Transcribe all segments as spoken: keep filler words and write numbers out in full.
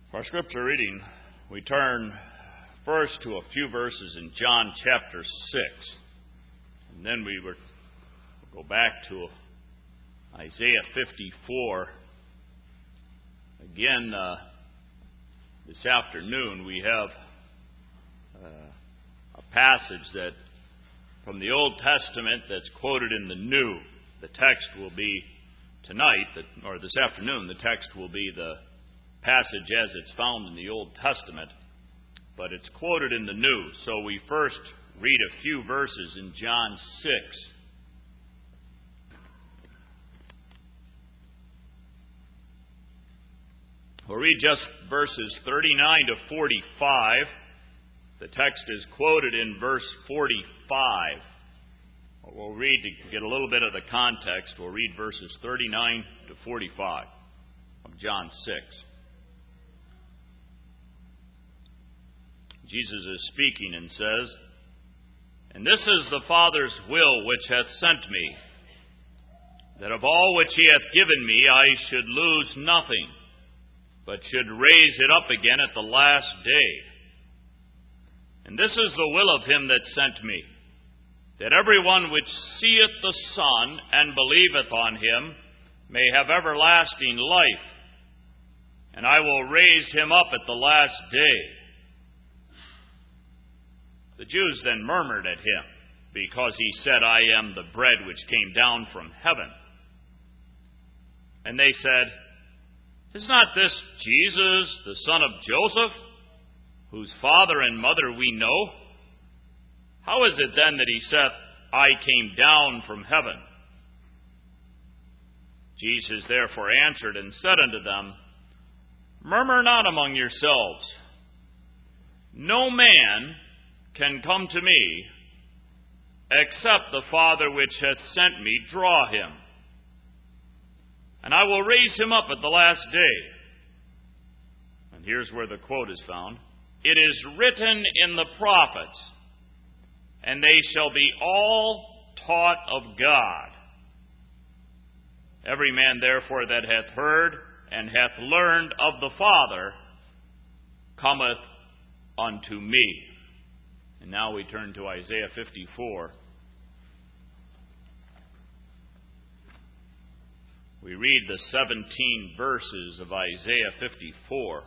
For our scripture reading, we turn first to a few verses in John chapter six, and then we will go back to Isaiah fifty-four. Again, uh, this afternoon we have uh, a passage that from the Old Testament that's quoted in the New. The text will be tonight, or this afternoon, the text will be the passage as it's found in the Old Testament, but it's quoted in the New. So we first read a few verses in John six. We'll read just verses thirty-nine to forty-five. The text is quoted in verse forty-five. We'll read, to get a little bit of the context, we'll read verses thirty-nine to forty-five of John six. Jesus is speaking and says, "And this is the Father's will which hath sent me, that of all which he hath given me I should lose nothing, but should raise it up again at the last day. And this is the will of him that sent me, that every one which seeth the Son and believeth on him may have everlasting life, and I will raise him up at the last day." The Jews then murmured at him, because he said, "I am the bread which came down from heaven." And they said, "Is not this Jesus, the son of Joseph, whose father and mother we know? How is it then that he saith, I came down from heaven?" Jesus therefore answered and said unto them, "Murmur not among yourselves. No man can come to me, except the Father which hath sent me draw him. And I will raise him up at the last day." And here's where the quote is found. "It is written in the prophets, and they shall be all taught of God. Every man therefore that hath heard and hath learned of the Father cometh unto me." And now we turn to Isaiah fifty-four. We read the seventeen verses of Isaiah fifty-four.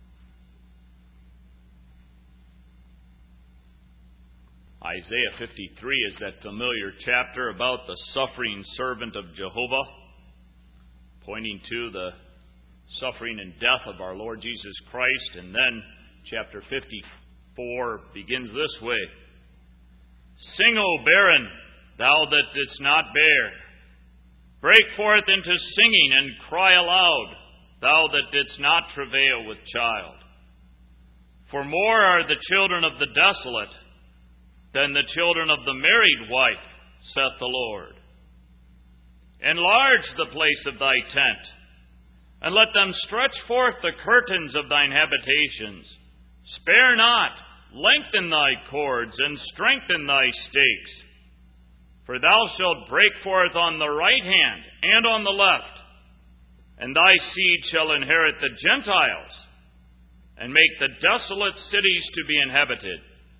Isaiah fifty-three is that familiar chapter about the suffering servant of Jehovah, pointing to the suffering and death of our Lord Jesus Christ. And then chapter fifty-four begins this way. "Sing, O barren, thou that didst not bear. Break forth into singing and cry aloud, thou that didst not travail with child. For more are the children of the desolate than the children of the married wife, saith the Lord. Enlarge the place of thy tent, and let them stretch forth the curtains of thine habitations. Spare not, lengthen thy cords, and strengthen thy stakes. For thou shalt break forth on the right hand and on the left, and thy seed shall inherit the Gentiles, and make the desolate cities to be inhabited.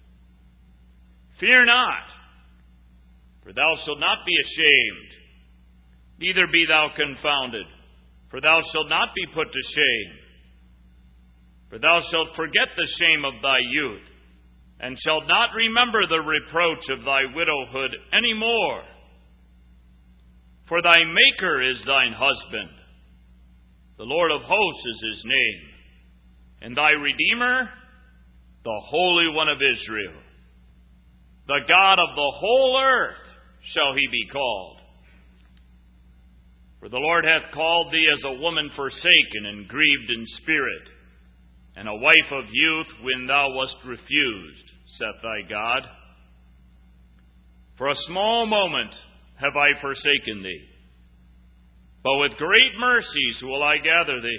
Fear not, for thou shalt not be ashamed, neither be thou confounded, for thou shalt not be put to shame. For thou shalt forget the shame of thy youth, and shalt not remember the reproach of thy widowhood any more. For thy Maker is thine husband, the Lord of hosts is his name, and thy Redeemer, the Holy One of Israel. The God of the whole earth shall he be called. For the Lord hath called thee as a woman forsaken and grieved in spirit, and a wife of youth when thou wast refused, saith thy God. For a small moment have I forsaken thee, but with great mercies will I gather thee.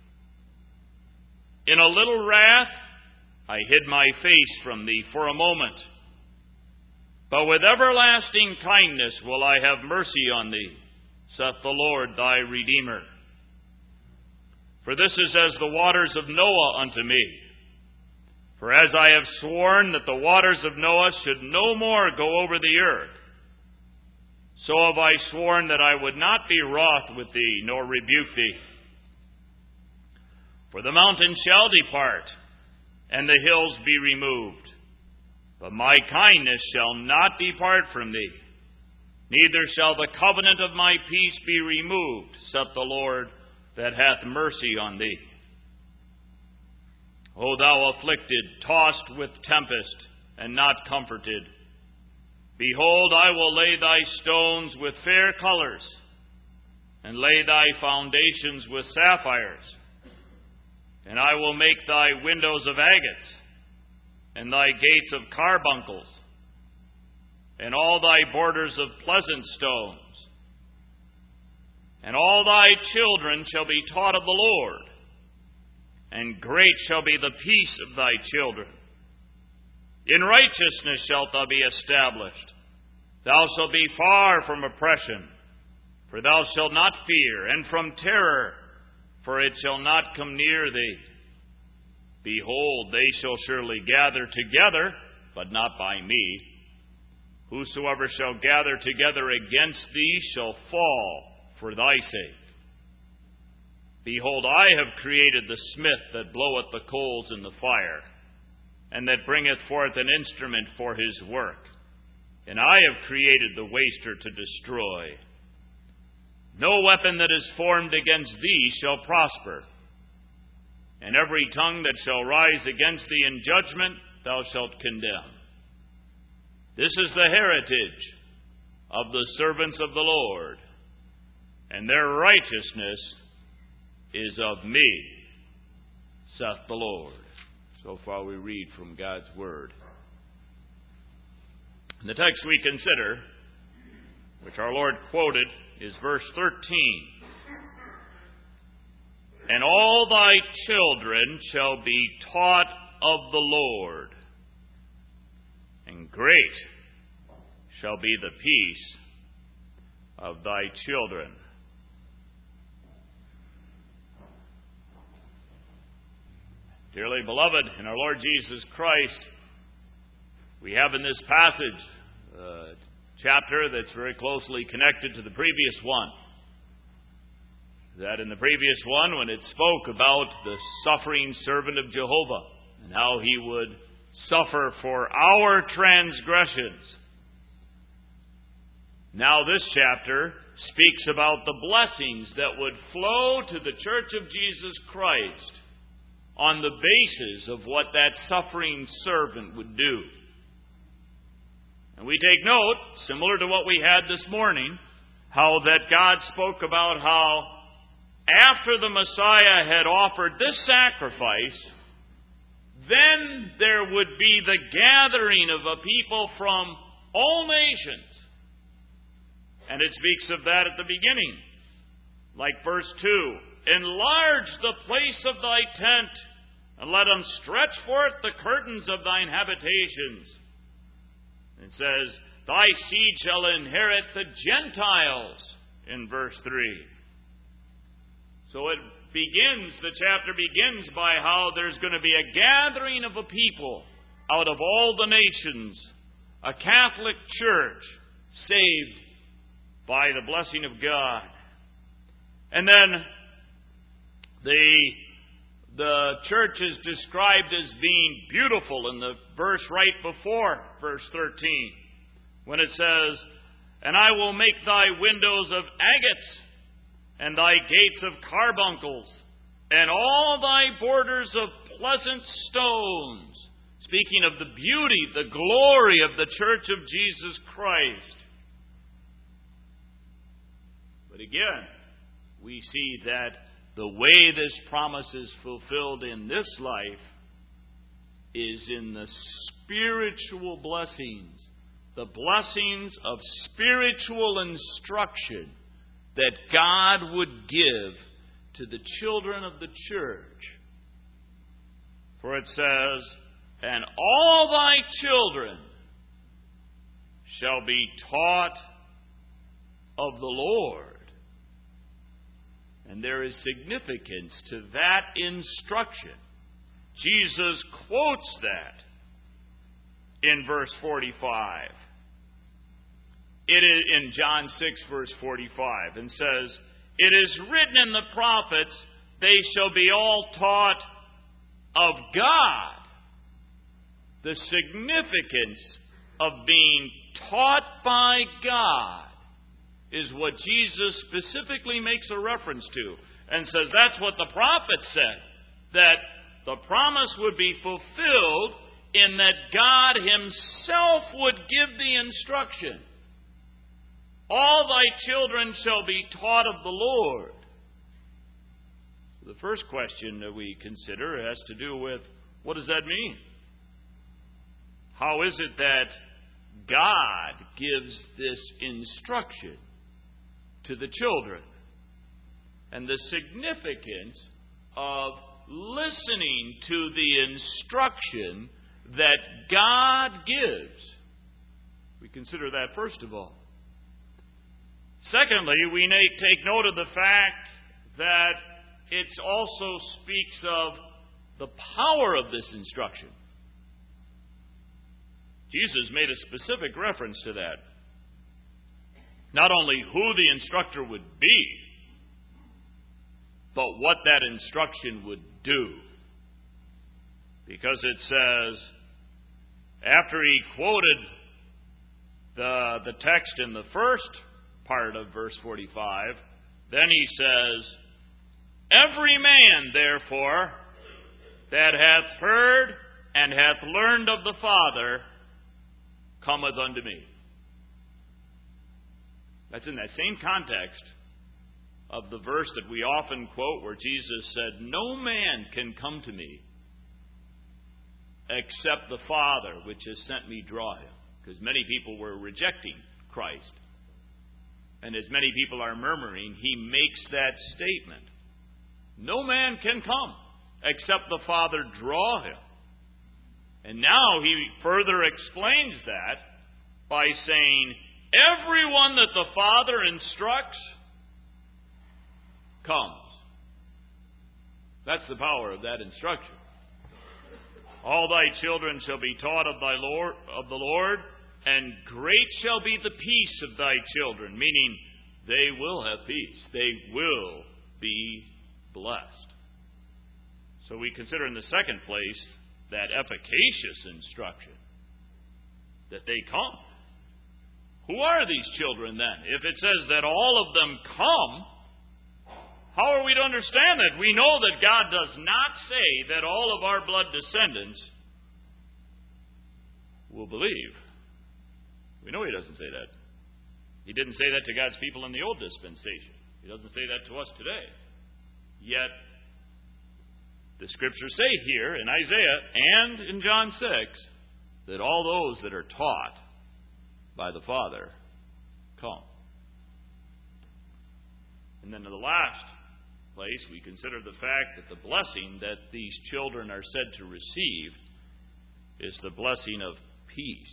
In a little wrath I hid my face from thee for a moment, but with everlasting kindness will I have mercy on thee, saith the Lord thy Redeemer. For this is as the waters of Noah unto me. For as I have sworn that the waters of Noah should no more go over the earth, so have I sworn that I would not be wroth with thee, nor rebuke thee. For the mountains shall depart, and the hills be removed, but my kindness shall not depart from thee, neither shall the covenant of my peace be removed, saith the Lord that hath mercy on thee. O thou afflicted, tossed with tempest, and not comforted, behold, I will lay thy stones with fair colors, and lay thy foundations with sapphires. And I will make thy windows of agates, and thy gates of carbuncles, and all thy borders of pleasant stones. And all thy children shall be taught of the Lord, and great shall be the peace of thy children. In righteousness shalt thou be established. Thou shalt be far from oppression, for thou shalt not fear, and from terror, for it shall not come near thee. Behold, they shall surely gather together, but not by me. Whosoever shall gather together against thee shall fall for thy sake. Behold, I have created the smith that bloweth the coals in the fire, and that bringeth forth an instrument for his work. And I have created the waster to destroy. No weapon that is formed against thee shall prosper, and every tongue that shall rise against thee in judgment thou shalt condemn. This is the heritage of the servants of the Lord, and their righteousness is of me, saith the Lord. So far we read from God's Word. And the text we consider, which our Lord quoted, is verse thirteen. And all thy children shall be taught of the Lord, and great shall be the peace of thy children. Dearly beloved, in our Lord Jesus Christ, we have in this passage a chapter that's very closely connected to the previous one. That in the previous one, when it spoke about the suffering servant of Jehovah and how he would suffer for our transgressions. Now this chapter speaks about the blessings that would flow to the Church of Jesus Christ on the basis of what that suffering servant would do. And we take note, similar to what we had this morning, how that God spoke about how after the Messiah had offered this sacrifice, then there would be the gathering of a people from all nations. And it speaks of that at the beginning. Like verse two, enlarge the place of thy tent, and let them stretch forth the curtains of thine habitations. It says, thy seed shall inherit the Gentiles, in verse three. So it begins, the chapter begins by how there's going to be a gathering of a people out of all the nations, a Catholic church saved by the blessing of God. And then the, the church is described as being beautiful in the verse right before verse thirteen, when it says, and I will make thy windows of agates, and thy gates of carbuncles, and all thy borders of pleasant stones. Speaking of the beauty, the glory of the Church of Jesus Christ. But again, we see that the way this promise is fulfilled in this life is in the spiritual blessings, the blessings of spiritual instruction that God would give to the children of the church. For it says, and all thy children shall be taught of the Lord. And there is significance to that instruction. Jesus quotes that in verse forty-five. It is in John six, verse forty-five, and says, "It is written in the prophets, they shall be all taught of God." The significance of being taught by God is what Jesus specifically makes a reference to, and says that's what the prophet said, that the promise would be fulfilled in that God Himself would give the instruction. All thy children shall be taught of the Lord. So the first question that we consider has to do with, what does that mean? How is it that God gives this instruction to the children? And the significance of listening to the instruction that God gives. We consider that first of all. Secondly, we may take note of the fact that it also speaks of the power of this instruction. Jesus made a specific reference to that. Not only who the instructor would be, but what that instruction would do. Because it says, after he quoted the, the text in the first part of verse forty-five, then he says, "Every man, therefore, that hath heard and hath learned of the Father, cometh unto me." That's in that same context of the verse that we often quote where Jesus said, "No man can come to me except the Father which has sent me draw him." Because many people were rejecting Christ. And as many people are murmuring, he makes that statement. No man can come except the Father draw him. And now he further explains that by saying, everyone that the Father instructs comes. That's the power of that instruction. All thy children shall be taught of thy Lord, of the Lord, and great shall be the peace of thy children, meaning they will have peace. They will be blessed. So we consider in the second place that efficacious instruction, that they come. Who are these children then? If it says that all of them come, how are we to understand that? We know that God does not say that all of our blood descendants will believe. We know He doesn't say that. He didn't say that to God's people in the old dispensation. He doesn't say that to us today. Yet, the Scriptures say here in Isaiah and in John six that all those that are taught by the Father come. And then in the last place, we consider the fact that the blessing that these children are said to receive is the blessing of peace.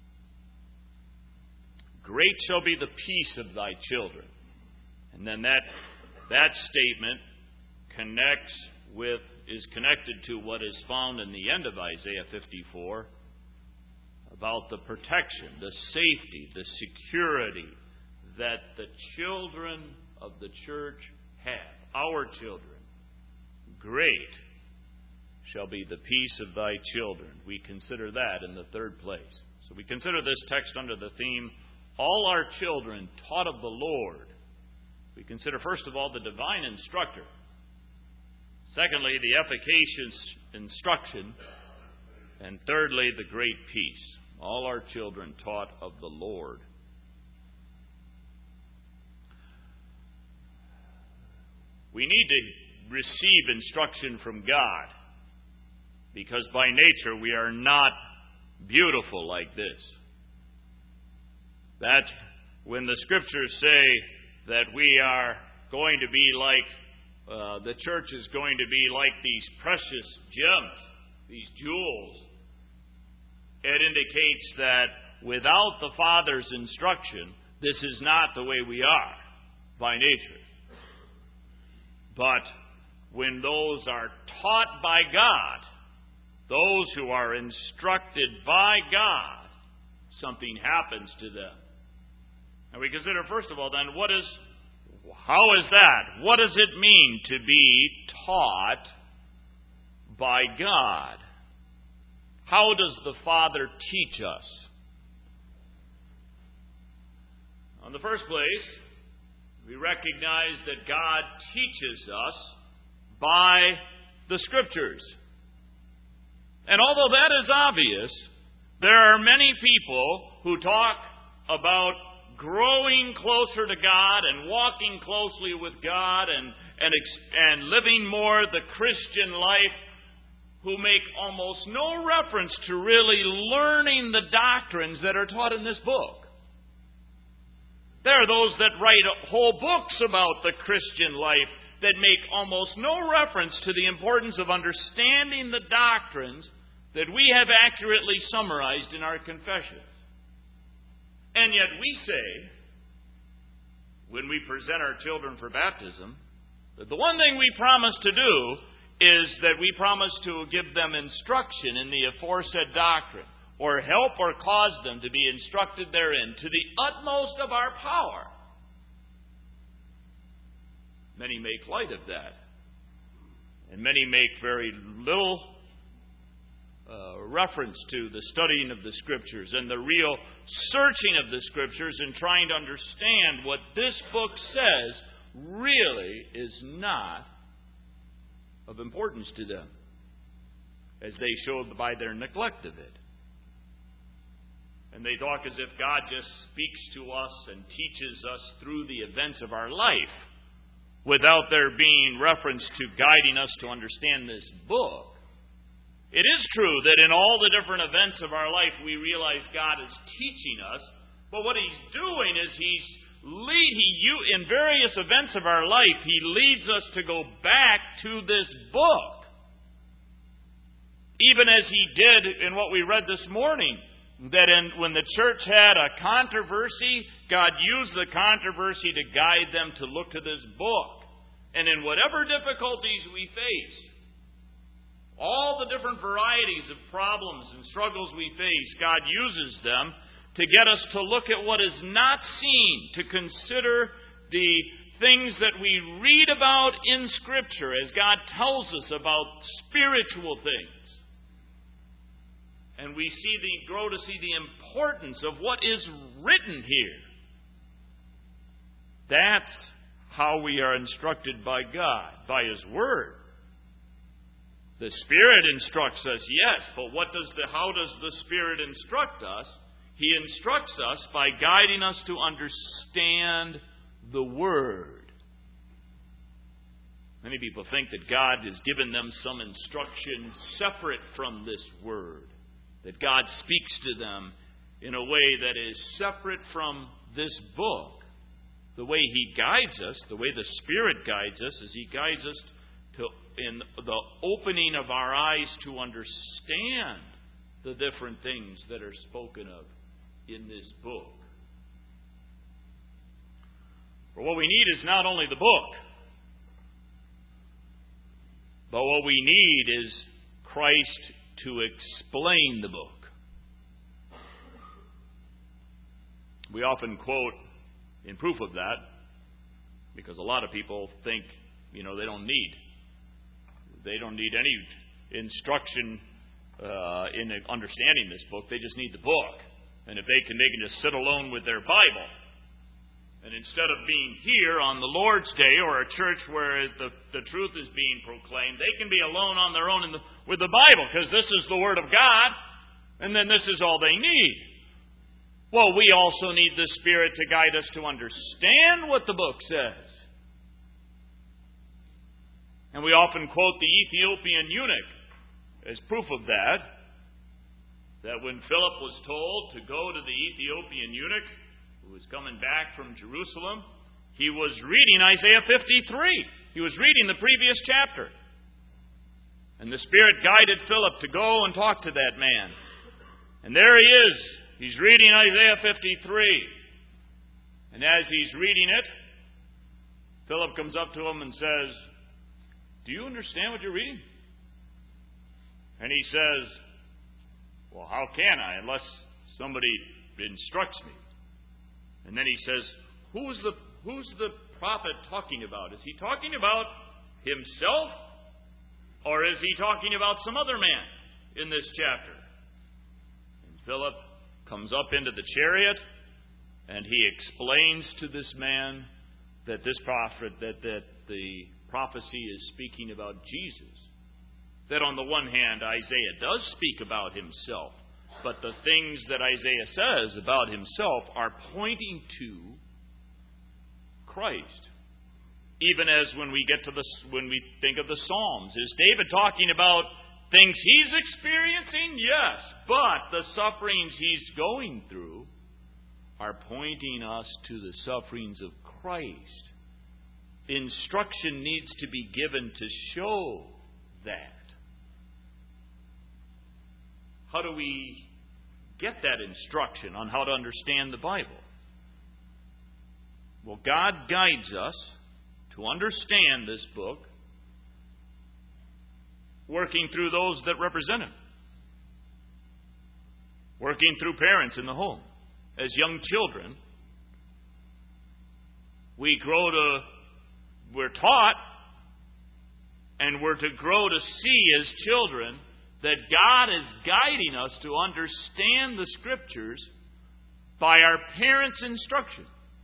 Great shall be the peace of thy children. And then that, that statement connects with, is connected to what is found in the end of Isaiah fifty-four about the protection, the safety, the security that the children of the church have. Our children. Great shall be the peace of thy children. We consider that in the third place. So we consider this text under the theme, all our children taught of the Lord. We consider, first of all, the divine instructor. Secondly, the efficacious instruction. And thirdly, the great peace. All our children taught of the Lord. We need to receive instruction from God, because by nature we are not beautiful like this. That's when the Scriptures say that we are going to be like, uh, the church is going to be like these precious gems, these jewels. It indicates that without the Father's instruction, this is not the way we are by nature. But when those are taught by God, those who are instructed by God, something happens to them. And we consider, first of all, then, what is, how is that? What does it mean to be taught by God? How does the Father teach us? In the first place, we recognize that God teaches us by the Scriptures. And although that is obvious, there are many people who talk about growing closer to God and walking closely with God and, and, and living more the Christian life, who make almost no reference to really learning the doctrines that are taught in this book. There are those that write whole books about the Christian life that make almost no reference to the importance of understanding the doctrines that we have accurately summarized in our confessions. And yet we say, when we present our children for baptism, that the one thing we promise to do is that we promise to give them instruction in the aforesaid doctrine, or help or cause them to be instructed therein to the utmost of our power. Many make light of that, and many make very little uh, reference to the studying of the Scriptures and the real searching of the Scriptures and trying to understand what this book says really is not of importance to them, as they showed by their neglect of it. And they talk as if God just speaks to us and teaches us through the events of our life, without there being reference to guiding us to understand this book. It is true that in all the different events of our life we realize God is teaching us, but what He's doing is He's lead, he, you, in various events of our life, He leads us to go back to this book. Even as He did in what we read this morning, that in, when the church had a controversy, God used the controversy to guide them to look to this book. And in whatever difficulties we face, all the different varieties of problems and struggles we face, God uses them to get us to look at what is not seen, to consider the things that we read about in Scripture as God tells us about spiritual things. And we see the, grow to see the importance of what is written here. That's how we are instructed by God, by His Word. The Spirit instructs us, yes, but what does the, how does the Spirit instruct us? He instructs us by guiding us to understand the Word. Many people think that God has given them some instruction separate from this Word, that God speaks to them in a way that is separate from this book. The way He guides us, the way the Spirit guides us, is He guides us to in the opening of our eyes to understand the different things that are spoken of in this book. For what we need is not only the book, but what we need is Christ to explain the book. We often quote in proof of that, because a lot of people think, you know, they don't need they don't need any instruction uh, in understanding this book. They just need the book. And if they can, they can just sit alone with their Bible. And instead of being here on the Lord's Day or a church where the, the truth is being proclaimed, they can be alone on their own in the, with the Bible, because this is the Word of God, and then this is all they need. Well, we also need the Spirit to guide us to understand what the book says. And we often quote the Ethiopian eunuch as proof of that, that when Philip was told to go to the Ethiopian eunuch who was coming back from Jerusalem, he was reading Isaiah fifty-three. He was reading the previous chapter. And the Spirit guided Philip to go and talk to that man. And there he is. He's reading Isaiah fifty-three. And as he's reading it, Philip comes up to him and says, do you understand what you're reading? And he says, well, how can I unless somebody instructs me? And then he says, who's the who's the prophet talking about? Is he talking about himself? Or is he talking about some other man in this chapter? And Philip comes up into the chariot, and he explains to this man that this prophet, that, that the prophecy is speaking about Jesus. That on the one hand, Isaiah does speak about himself, but the things that Isaiah says about himself are pointing to Christ. Even as when we get to the when we think of the Psalms, is David talking about things he's experiencing? Yes, but the sufferings he's going through are pointing us to the sufferings of Christ. Instruction needs to be given to show that. How do we get that instruction on how to understand the Bible? Well, God guides us to understand this book, working through those that represent Him, working through parents in the home. As young children, we grow to, we're taught, and we're to grow to see as children that God is guiding us to understand the Scriptures by our parents' instruction.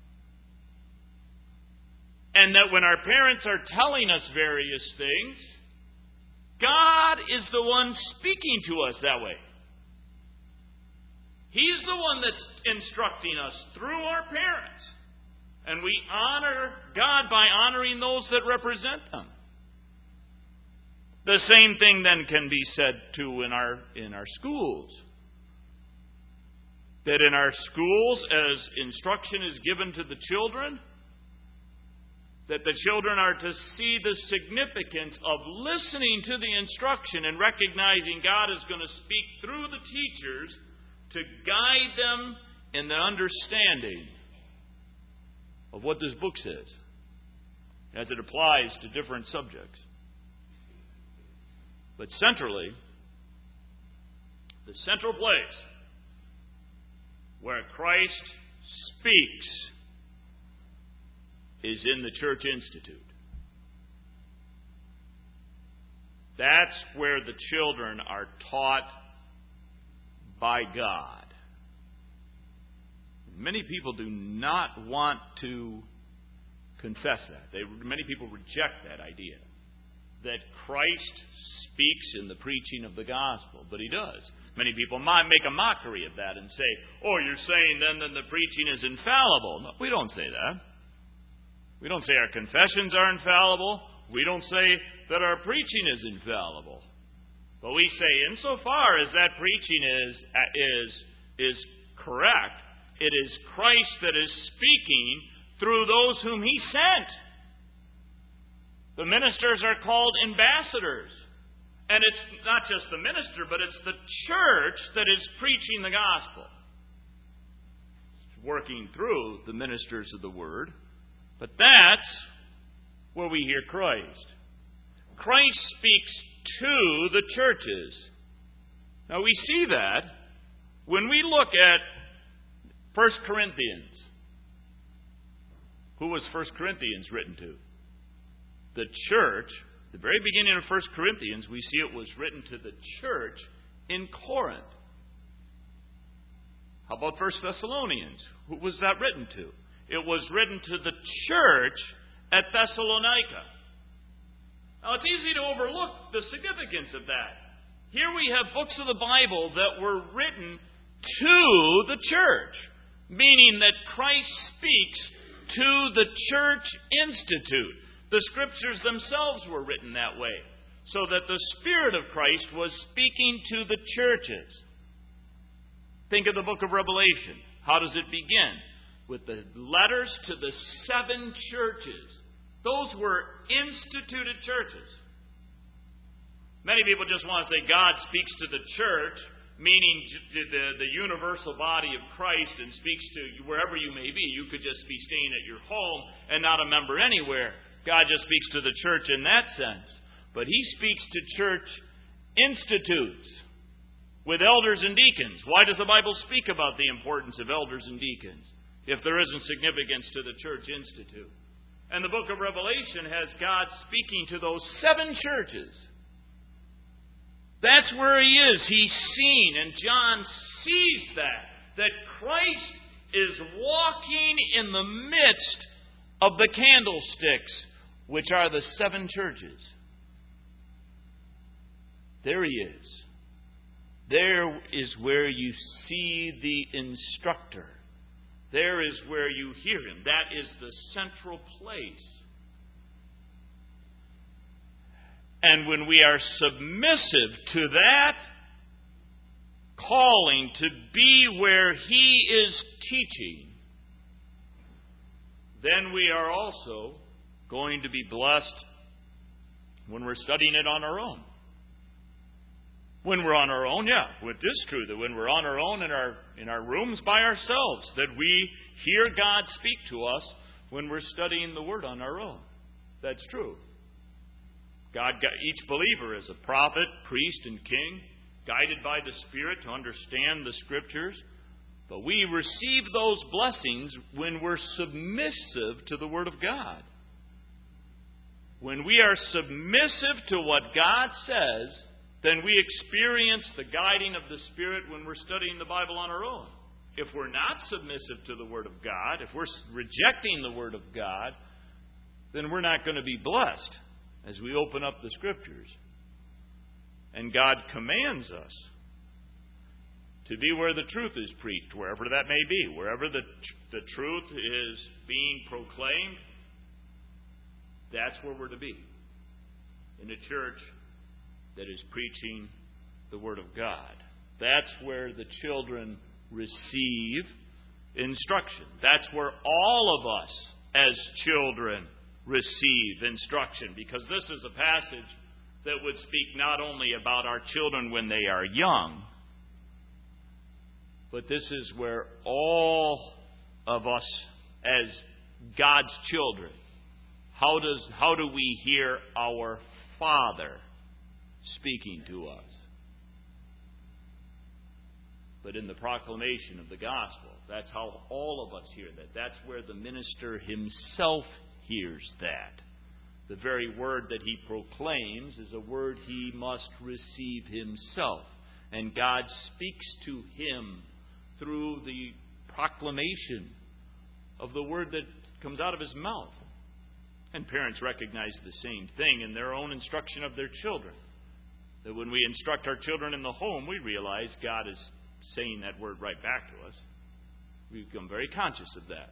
And that when our parents are telling us various things, God is the one speaking to us that way. He's the one that's instructing us through our parents. And we honor God by honoring those that represent them. The same thing then can be said too in our in our schools. That in our schools, as instruction is given to the children, that the children are to see the significance of listening to the instruction and recognizing God is going to speak through the teachers to guide them in the understanding of what this book says as it applies to different subjects. But centrally, the central place where Christ speaks is in the Church Institute. That's where the children are taught by God. Many people do not want to confess that. They, many people reject that idea that Christ speaks in the preaching of the gospel, but He does. Many people might make a mockery of that and say, oh, you're saying then that the preaching is infallible. No, we don't say that. We don't say our confessions are infallible. We don't say that our preaching is infallible. But we say, insofar as that preaching is, is, is correct, it is Christ that is speaking through those whom He sent. The ministers are called ambassadors. And it's not just the minister, but it's the church that is preaching the gospel. It's working through the ministers of the word. But that's where we hear Christ. Christ speaks to the churches. Now we see that when we look at First Corinthians. Who was First Corinthians written to? The church. The very beginning of First Corinthians, we see it was written to the church in Corinth. How about First Thessalonians? Who was that written to? It was written to the church at Thessalonica. Now, it's easy to overlook the significance of that. Here we have books of the Bible that were written to the church, meaning that Christ speaks to the Church Institute. The Scriptures themselves were written that way, so that the Spirit of Christ was speaking to the churches. Think of the book of Revelation. How does it begin? With the letters to the seven churches. Those were instituted churches. Many people just want to say God speaks to the church, meaning the, the universal body of Christ, and speaks to wherever you may be. You could just be staying at your home and not a member anywhere. God just speaks to the church in that sense. But he speaks to church institutes with elders and deacons. Why does the Bible speak about the importance of elders and deacons if there isn't significance to the church institute? And the book of Revelation has God speaking to those seven churches. That's where he is. He's seen, and John sees that, that Christ is walking in the midst of the candlesticks, which are the seven churches. There he is. There is where you see the instructor. There is where you hear him. That is the central place. And when we are submissive to that calling to be where he is teaching, then we are also going to be blessed when we're studying it on our own. When we're on our own, yeah, it is true that when we're on our own in our in our rooms by ourselves, that we hear God speak to us when we're studying the Word on our own. That's true. God, each believer is a prophet, priest, and king, guided by the Spirit to understand the Scriptures. But we receive those blessings when we're submissive to the Word of God. When we are submissive to what God says, then we experience the guiding of the Spirit when we're studying the Bible on our own. If we're not submissive to the Word of God, if we're rejecting the Word of God, then we're not going to be blessed as we open up the Scriptures. And God commands us to be where the truth is preached, wherever that may be. Wherever the, the truth is being proclaimed, that's where we're to be. In a church that is preaching the Word of God. That's where the children receive instruction. That's where all of us as children receive instruction. Because this is a passage that would speak not only about our children when they are young, but this is where all of us as God's children, how does how do we hear our Father speaking to us? But in the proclamation of the gospel, that's how all of us hear that. That's where the minister himself hears that. The very word that he proclaims is a word he must receive himself. And God speaks to him through the proclamation of the word that comes out of his mouth. And parents recognize the same thing in their own instruction of their children. That when we instruct our children in the home, we realize God is saying that word right back to us. We become very conscious of that.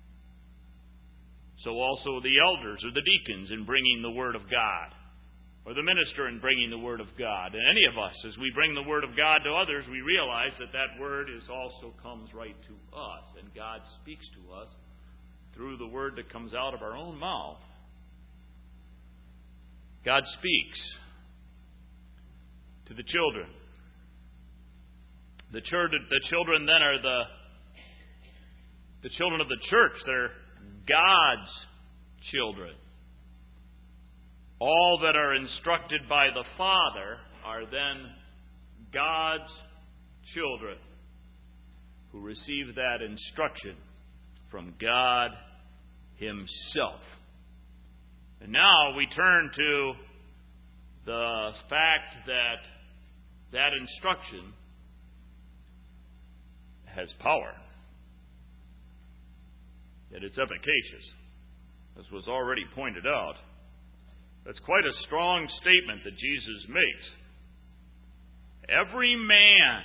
So also the elders or the deacons in bringing the Word of God, or the minister in bringing the Word of God. And any of us, as we bring the Word of God to others, we realize that that Word is also comes right to us. And God speaks to us through the Word that comes out of our own mouth. God speaks to the children. The, church, the children then are the, the children of the church. They're God's children. All that are instructed by the Father are then God's children who receive that instruction from God Himself. And now we turn to the fact that that instruction has power. That it's efficacious. As was already pointed out, that's quite a strong statement that Jesus makes. Every man,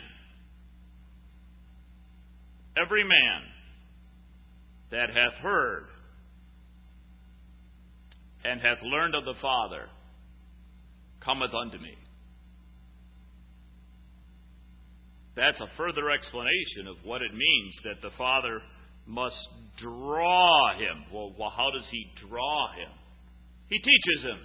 every man that hath heard and hath learned of the Father cometh unto me. That's a further explanation of what it means that the Father must draw him. Well, well, how does He draw him? He teaches him.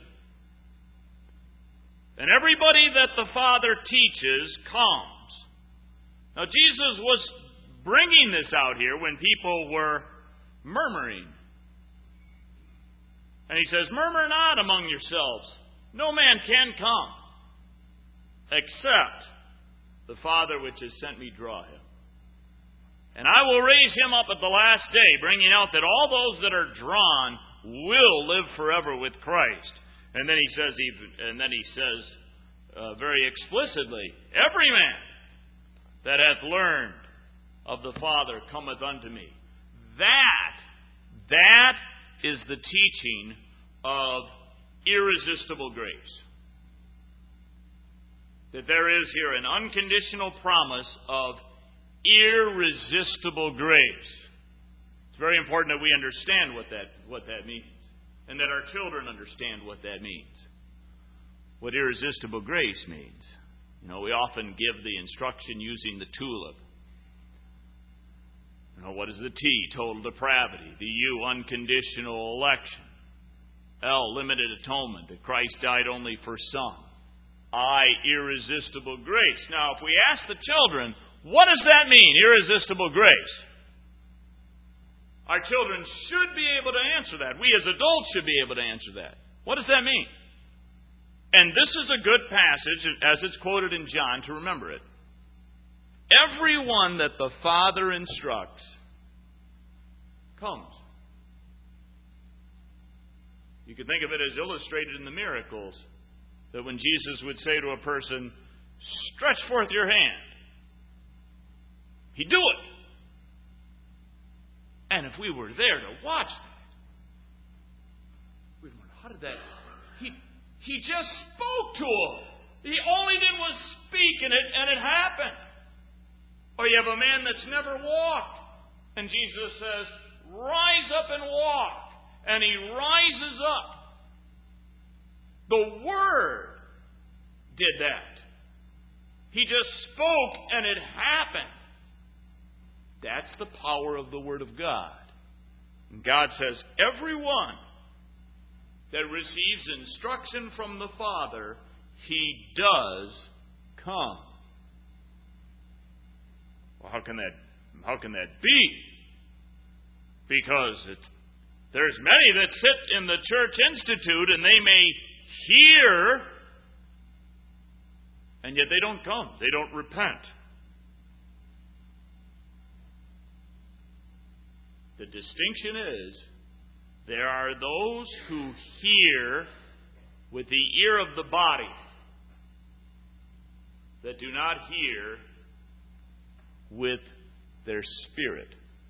And everybody that the Father teaches comes. Now, Jesus was bringing this out here when people were murmuring. And He says, murmur not among yourselves. No man can come, except the Father which has sent me draw him. And I will raise him up at the last day, bringing out that all those that are drawn will live forever with Christ. And then he says, and then he says uh, very explicitly, every man that hath learned of the Father cometh unto me. That, that is the teaching of irresistible grace. That there is here an unconditional promise of irresistible grace. It's very important that we understand what that, what that means, and that our children understand what that means. What irresistible grace means. You know, we often give the instruction using the tulip. You know, what is the T? Total depravity. The U? Unconditional election. L? Limited atonement. That Christ died only for some. I? Irresistible grace. Now, if we ask the children, what does that mean, irresistible grace? Our children should be able to answer that. We as adults should be able to answer that. What does that mean? And this is a good passage, as it's quoted in John, to remember it. Everyone that the Father instructs comes. You could think of it as illustrated in the miracles, that when Jesus would say to a person, stretch forth your hand, he'd do it. And if we were there to watch that, we'd wonder, how did that... He, he just spoke to him. He only did was speak, and it, and it happened. Or you have a man that's never walked, and Jesus says, rise up and walk. And he rises up. The Word did that. He just spoke, and it happened. That's the power of the Word of God. And God says, everyone that receives instruction from the Father, he does come. Well, how can that, how can that be? Because it's, there's many that sit in the church institute and they may hear, and yet they don't come. They don't repent. The distinction is, there are those who hear with the ear of the body that do not hear with their spirit.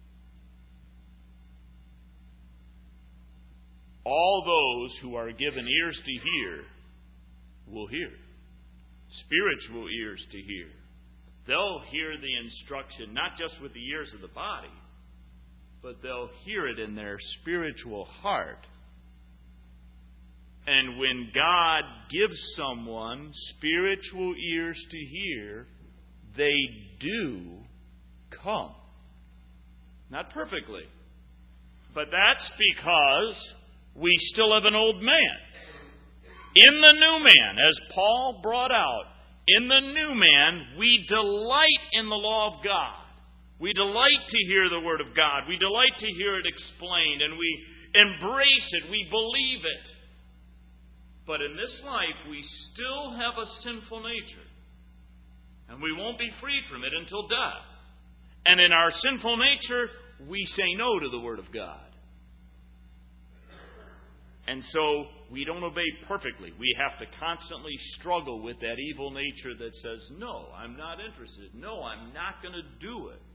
All those who are given ears to hear will hear. Spiritual ears to hear. They'll hear the instruction not just with the ears of the body, but they'll hear it in their spiritual heart. And when God gives someone spiritual ears to hear, they do come. Not perfectly, but that's because we still have an old man. In the new man, as Paul brought out, in the new man, we delight in the law of God. We delight to hear the Word of God. We delight to hear it explained, and we embrace it. We believe it. But in this life, we still have a sinful nature. And we won't be freed from it until death. And in our sinful nature, we say no to the Word of God. And so we don't obey perfectly. We have to constantly struggle with that evil nature that says, no, I'm not interested. No, I'm not going to do it.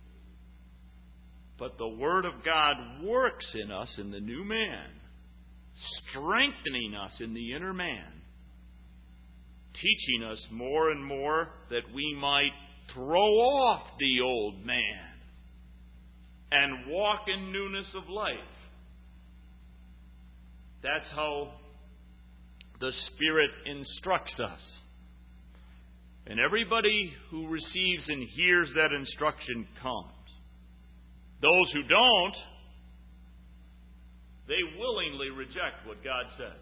But the Word of God works in us in the new man, strengthening us in the inner man, teaching us more and more that we might throw off the old man and walk in newness of life. That's how the Spirit instructs us. And everybody who receives and hears that instruction comes. Those who don't, they willingly reject what God says.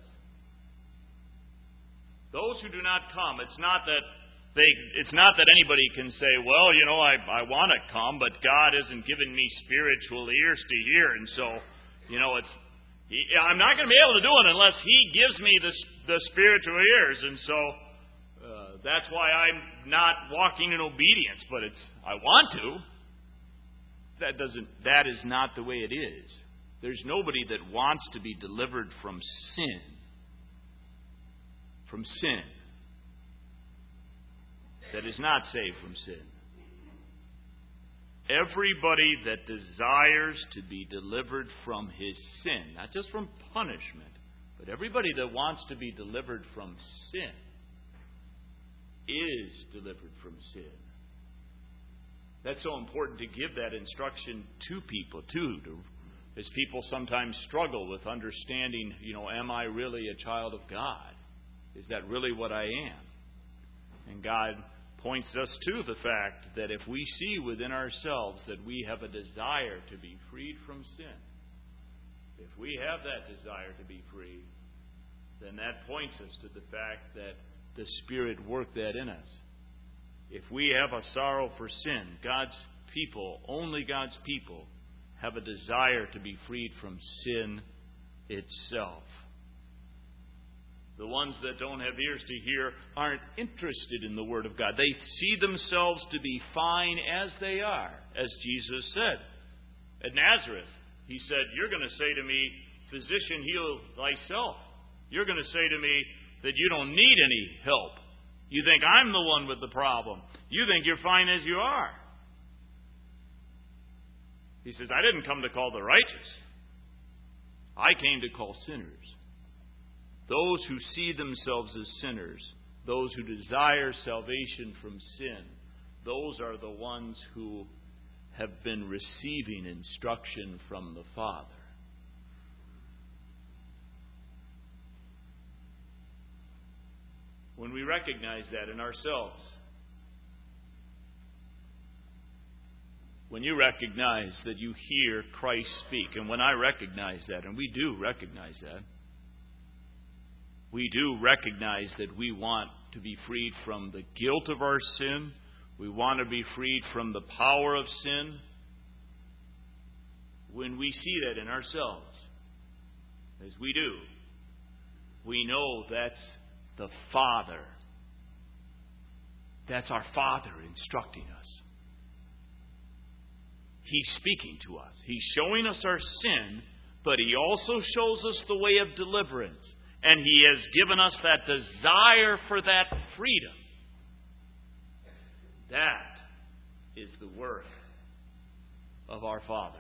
Those who do not come, it's not that they, it's not that anybody can say, well, you know, I, I want to come, but God isn't giving me spiritual ears to hear, and so, you know, it's He, I'm not going to be able to do it unless He gives me the, the spiritual ears. And so uh, that's why I'm not walking in obedience. But it's I want to. That doesn't. That is not the way it is. There's nobody that wants to be delivered from sin. From sin. That is not saved from sin. Everybody that desires to be delivered from his sin, not just from punishment, but everybody that wants to be delivered from sin is delivered from sin. That's so important to give that instruction to people, too, to, as people sometimes struggle with understanding, you know, am I really a child of God? Is that really what I am? And God points us to the fact that if we see within ourselves that we have a desire to be freed from sin, if we have that desire to be free, then that points us to the fact that the Spirit worked that in us. If we have a sorrow for sin, God's people, only God's people, have a desire to be freed from sin itself. The ones that don't have ears to hear aren't interested in the Word of God. They see themselves to be fine as they are, as Jesus said. At Nazareth, He said, you're going to say to me, physician, heal thyself. You're going to say to me that you don't need any help. You think I'm the one with the problem. You think you're fine as you are. He says, I didn't come to call the righteous. I came to call sinners. Those who see themselves as sinners, those who desire salvation from sin, those are the ones who have been receiving instruction from the Father. When we recognize that in ourselves, when you recognize that you hear Christ speak, and when I recognize that, and we do recognize that, we do recognize that we want to be freed from the guilt of our sin. We want to be freed from the power of sin. When we see that in ourselves, as we do, we know that's the Father. That's our Father instructing us. He's speaking to us. He's showing us our sin, but He also shows us the way of deliverance. And He has given us that desire for that freedom. That is the work of our Father.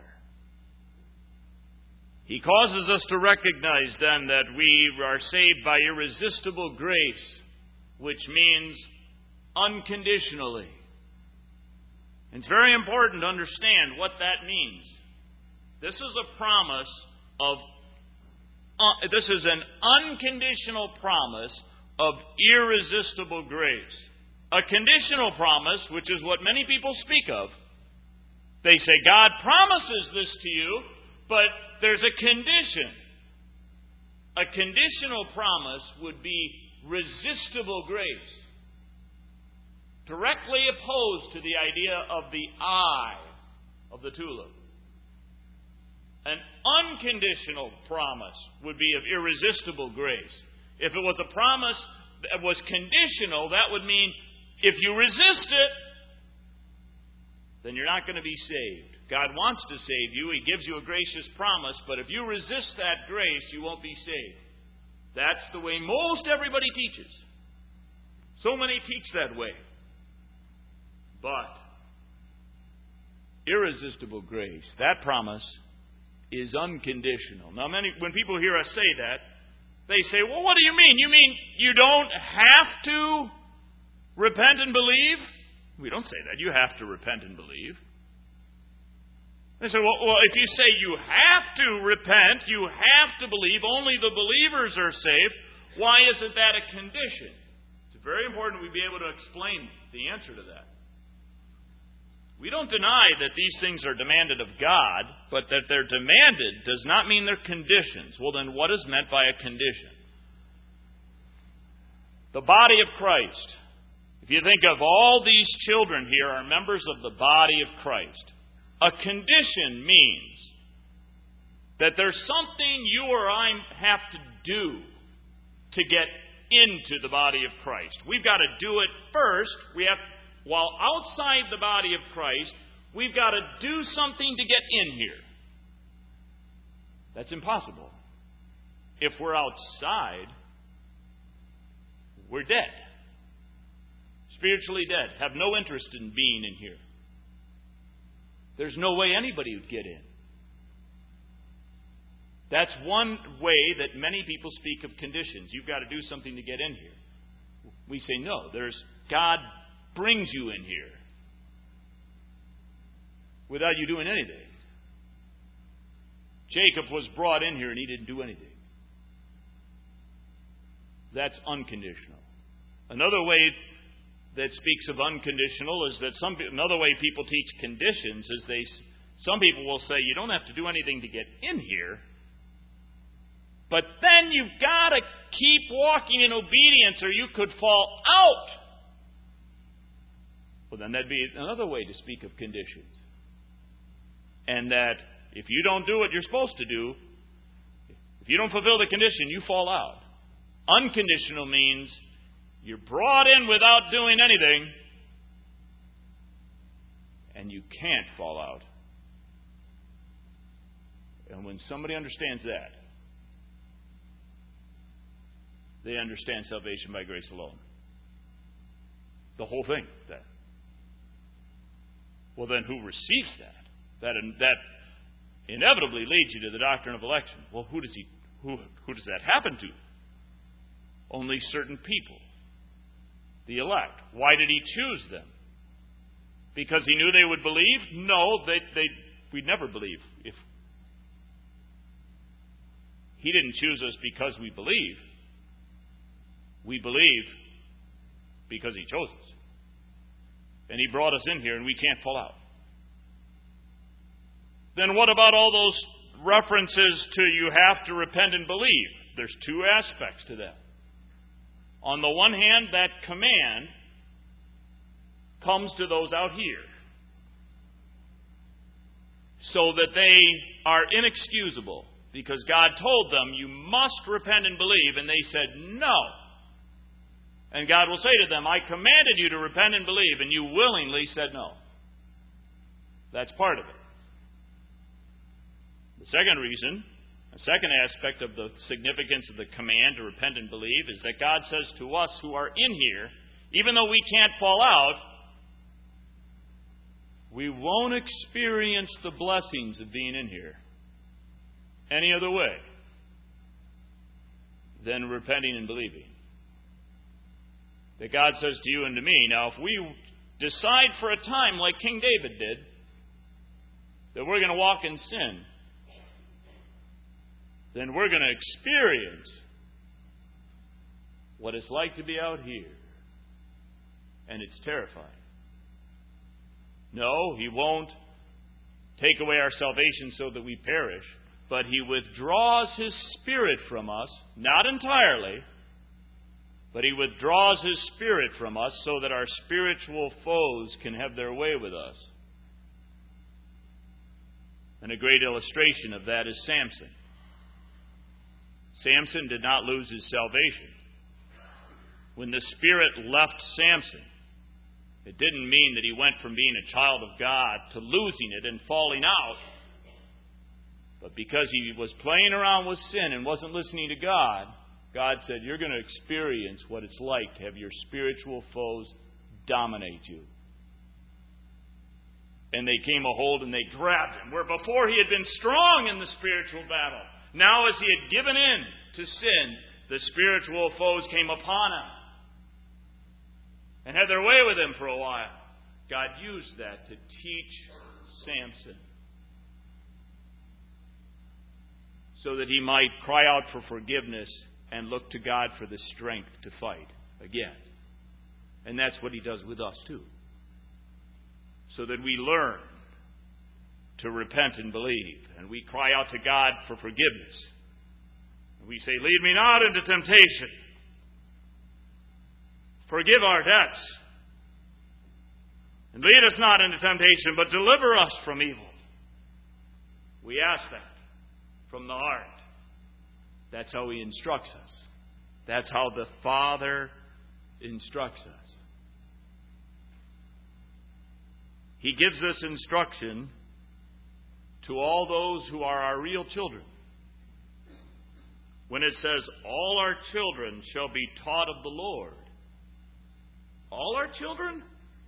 He causes us to recognize then that we are saved by irresistible grace, which means unconditionally. And it's very important to understand what that means. This is a promise of Uh, this is an unconditional promise of irresistible grace. A conditional promise, which is what many people speak of. They say, God promises this to you, but there's a condition. A conditional promise would be resistible grace. Directly opposed to the idea of the eye of the tulip. An unconditional promise would be of irresistible grace. If it was a promise that was conditional, that would mean if you resist it, then you're not going to be saved. God wants to save you. He gives you a gracious promise, but if you resist that grace, you won't be saved. That's the way most everybody teaches. So many teach that way. But irresistible grace, that promise is unconditional. Now, many when people hear us say that, they say, well, what do you mean? You mean you don't have to repent and believe? We don't say that. You have to repent and believe. They say, well, well, if you say you have to repent, you have to believe, only the believers are saved, why isn't that a condition? It's very important we be able to explain the answer to that. We don't deny that these things are demanded of God, but that they're demanded does not mean they're conditions. Well, then what is meant by a condition? The body of Christ. If you think of all these children here are members of the body of Christ. A condition means that there's something you or I have to do to get into the body of Christ. We've got to do it first. We have, while outside the body of Christ, we've got to do something to get in here. That's impossible. If we're outside, we're dead. Spiritually dead. Have no interest in being in here. There's no way anybody would get in. That's one way that many people speak of conditions. You've got to do something to get in here. We say, no, there's God brings you in here without you doing anything. Jacob was brought in here and he didn't do anything. That's unconditional. Another way that speaks of unconditional is that some another way people teach conditions is they some people will say you don't have to do anything to get in here. But then you've got to keep walking in obedience or you could fall out. Well, then that'd be another way to speak of conditions. And that if you don't do what you're supposed to do, if you don't fulfill the condition, you fall out. Unconditional means you're brought in without doing anything, and you can't fall out. And when somebody understands that, they understand salvation by grace alone. The whole thing. That. Well, then who receives that? That that inevitably leads you to the doctrine of election. Well, who does he? Who who does that happen to? Only certain people. The elect. Why did he choose them? Because he knew they would believe? No, they they we'd never believe if he didn't choose us because we believe. We believe because he chose us. And he brought us in here and we can't pull out. Then what about all those references to you have to repent and believe? There's two aspects to that. On the one hand, that command comes to those out here so that they are inexcusable because God told them you must repent and believe, and they said no. And God will say to them, I commanded you to repent and believe, and you willingly said no. That's part of it. The second reason, the second aspect of the significance of the command to repent and believe is that God says to us who are in here, even though we can't fall out, we won't experience the blessings of being in here any other way than repenting and believing. That God says to you and to me, now if we decide for a time, like King David did, that we're going to walk in sin, then we're going to experience what it's like to be out here. And it's terrifying. No, he won't take away our salvation so that we perish, but he withdraws his Spirit from us, not entirely, but he withdraws his Spirit from us so that our spiritual foes can have their way with us. And a great illustration of that is Samson. Samson did not lose his salvation. When the Spirit left Samson, it didn't mean that he went from being a child of God to losing it and falling out. But because he was playing around with sin and wasn't listening to God, God said, you're going to experience what it's like to have your spiritual foes dominate you. And they came a hold and they grabbed him. Where before he had been strong in the spiritual battle, now as he had given in to sin, the spiritual foes came upon him and had their way with him for a while. God used that to teach Samson so that he might cry out for forgiveness and look to God for the strength to fight again. And that's what he does with us too. So that we learn to repent and believe. And we cry out to God for forgiveness. And we say, lead me not into temptation. Forgive our debts. And lead us not into temptation, but deliver us from evil. We ask that from the heart. That's how He instructs us. That's how the Father instructs us. He gives this instruction to all those who are our real children. When it says, all our children shall be taught of the Lord. All our children?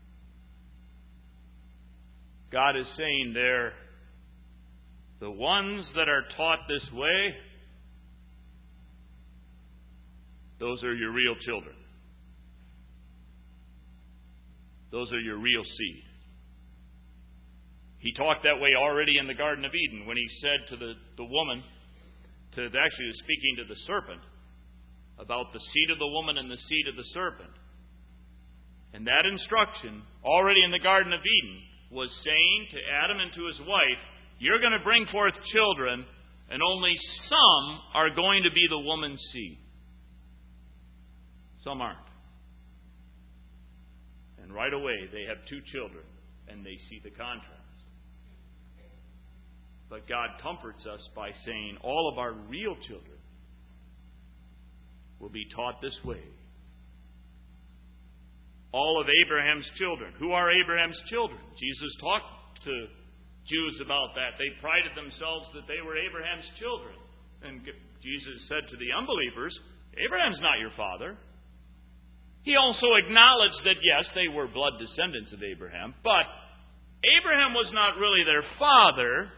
God is saying there, the ones that are taught this way, those are your real children. Those are your real seed. He talked that way already in the Garden of Eden when He said to the, the woman, to actually speaking to the serpent, about the seed of the woman and the seed of the serpent. And that instruction, already in the Garden of Eden, was saying to Adam and to his wife, you're going to bring forth children, and only some are going to be the woman's seed. Some aren't. And right away, they have two children, and they see the contrast. But God comforts us by saying all of our real children will be taught this way. All of Abraham's children. Who are Abraham's children? Jesus talked to Jews about that. They prided themselves that they were Abraham's children. And Jesus said to the unbelievers, Abraham's not your father. He also acknowledged that, yes, they were blood descendants of Abraham, but Abraham was not really their father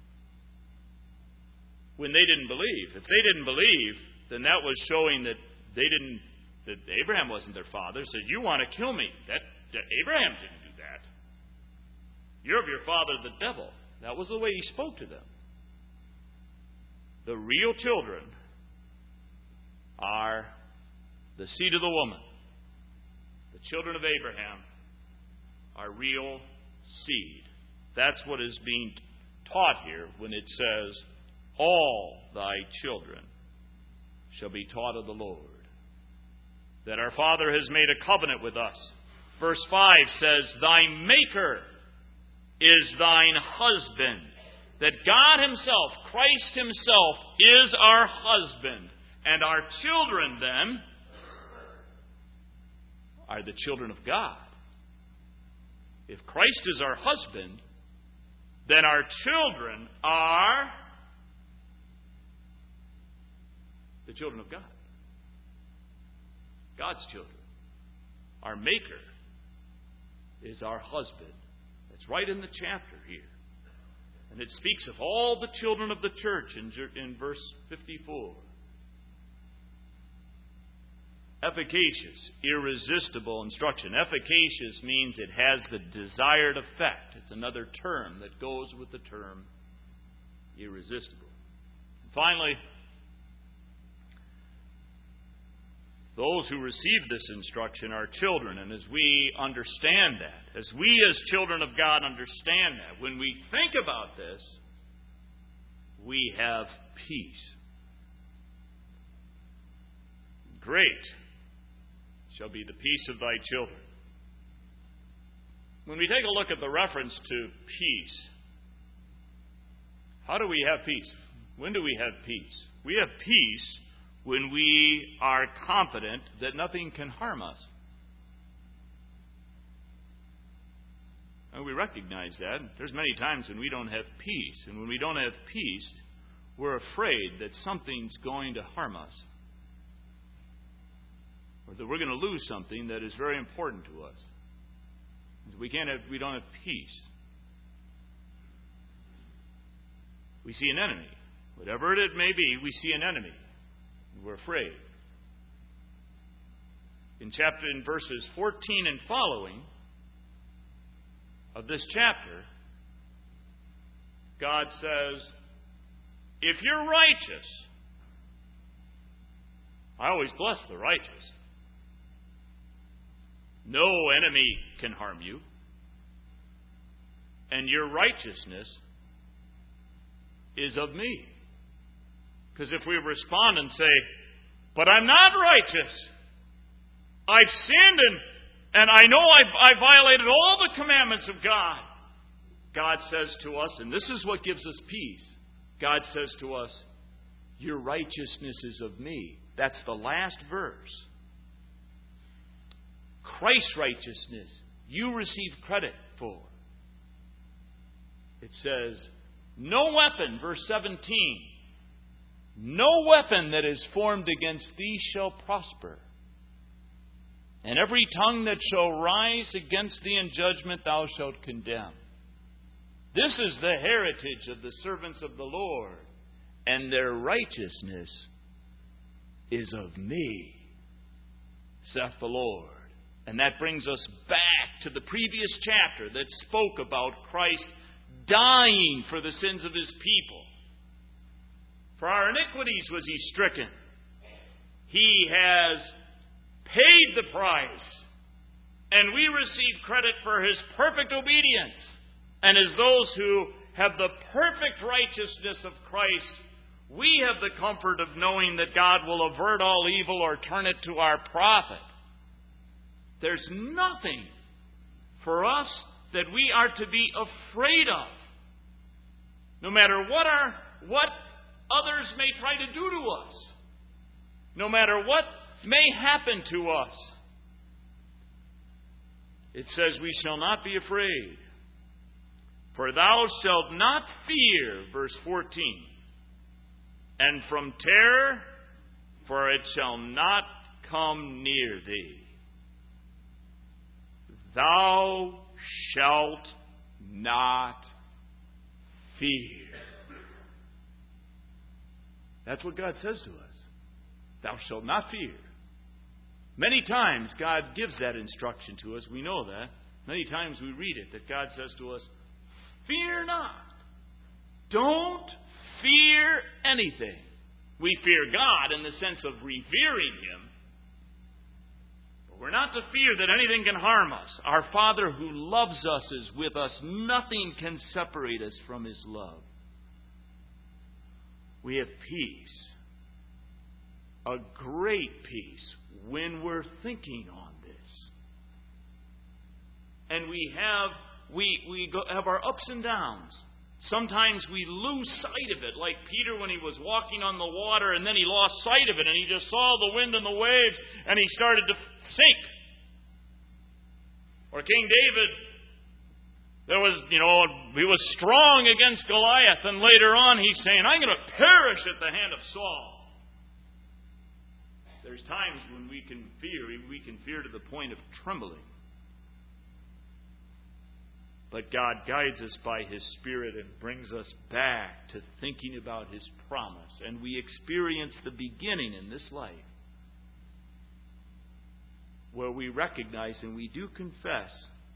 when they didn't believe. If they didn't believe, then that was showing that they didn't, that Abraham wasn't their father. Said, you want to kill me. That, that Abraham didn't do that. You're of your father, the devil. That was the way He spoke to them. The real children are the seed of the woman. The children of Abraham are real seed. That's what is being taught here when it says, all thy children shall be taught of the Lord. That our Father has made a covenant with us. Verse five says, thy Maker is thine husband. That God Himself, Christ Himself, is our husband. And our children then are the children of God. If Christ is our husband, then our children are the children of God. God's children. Our Maker is our husband. That's right in the chapter here. And it speaks of all the children of the church in, in verse fifty-four. Efficacious, irresistible instruction. Efficacious means it has the desired effect. It's another term that goes with the term irresistible. And finally, those who receive this instruction are children, and as we understand that, as we as children of God understand that, when we think about this, we have peace. Great shall be the peace of thy children. When we take a look at the reference to peace, how do we have peace? When do we have peace? We have peace when we are confident that nothing can harm us. And we recognize that. There's many times when we don't have peace. And when we don't have peace, we're afraid that something's going to harm us. Or that we're going to lose something that is very important to us. We can't have, we don't have peace. We see an enemy. Whatever it may be, we see an enemy. We're afraid. In chapter, in verses fourteen and following of this chapter, God says, if you're righteous, I always bless the righteous. No enemy can harm you. And your righteousness is of me. Because if we respond and say, but I'm not righteous. I've sinned and, and I know I've, I've violated all the commandments of God. God says to us, and this is what gives us peace. God says to us, your righteousness is of me. That's the last verse. Christ's righteousness, you receive credit for. It says, no weapon, verse seventeen, no weapon that is formed against thee shall prosper. And every tongue that shall rise against thee in judgment thou shalt condemn. This is the heritage of the servants of the Lord, and their righteousness is of me, saith the Lord. And that brings us back to the previous chapter that spoke about Christ dying for the sins of His people. For our iniquities was He stricken. He has paid the price, and we receive credit for His perfect obedience. And as those who have the perfect righteousness of Christ, we have the comfort of knowing that God will avert all evil or turn it to our profit. There's nothing for us that we are to be afraid of. No matter what our what others may try to do to us. No matter what may happen to us. It says, we shall not be afraid. For thou shalt not fear, verse fourteen, and from terror, for it shall not come near thee. Thou shalt not fear. That's what God says to us. Thou shalt not fear. Many times God gives that instruction to us. We know that. Many times we read it, that God says to us, fear not. Don't fear anything. We fear God in the sense of revering Him. But we're not to fear that anything can harm us. Our Father who loves us is with us. Nothing can separate us from His love. We have peace. A great peace when we're thinking on this. And we have We, we go, have our ups and downs. Sometimes we lose sight of it, like Peter when he was walking on the water, and then he lost sight of it, and he just saw the wind and the waves, and he started to sink. Or King David, there was, you know, he was strong against Goliath, and later on he's saying, I'm going to perish at the hand of Saul. There's times when we can fear, we can fear to the point of trembling. But God guides us by His Spirit and brings us back to thinking about His promise. And we experience the beginning in this life where we recognize and we do confess,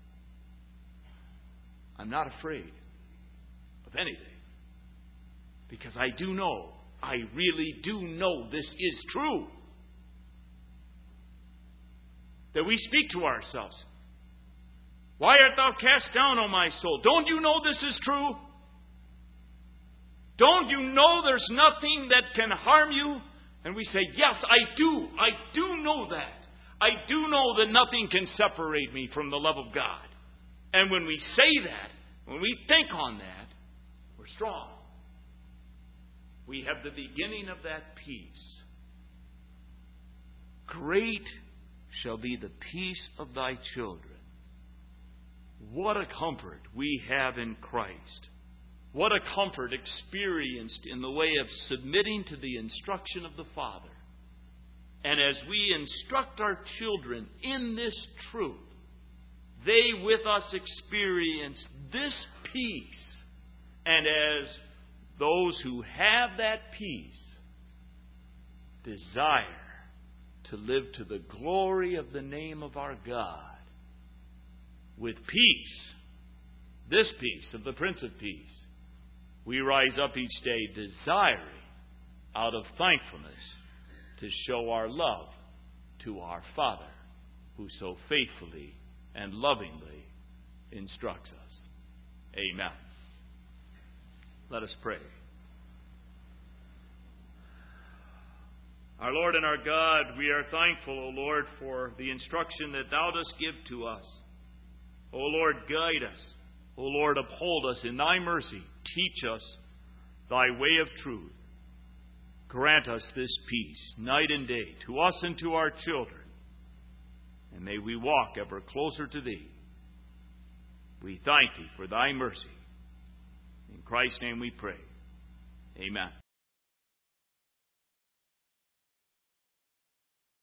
I'm not afraid of anything. Because I do know, I really do know this is true. That we speak to ourselves. Why art thou cast down, O my soul? Don't you know this is true? Don't you know there's nothing that can harm you? And we say, yes, I do. I do know that. I do know that nothing can separate me from the love of God. And when we say that, when we think on that, we're strong. We have the beginning of that peace. Great shall be the peace of thy children. What a comfort we have in Christ. What a comfort experienced in the way of submitting to the instruction of the Father. And as we instruct our children in this truth, they with us experience this peace. And as those who have that peace desire to live to the glory of the name of our God, with peace, this peace of the Prince of Peace, we rise up each day desiring, out of thankfulness, to show our love to our Father, who so faithfully and lovingly instructs us. Amen. Let us pray. Our Lord and our God, we are thankful, O Lord, for the instruction that Thou dost give to us. O Lord, guide us. O Lord, uphold us in Thy mercy. Teach us Thy way of truth. Grant us this peace, night and day, to us and to our children. And may we walk ever closer to Thee. We thank Thee for Thy mercy. In Christ's name we pray. Amen.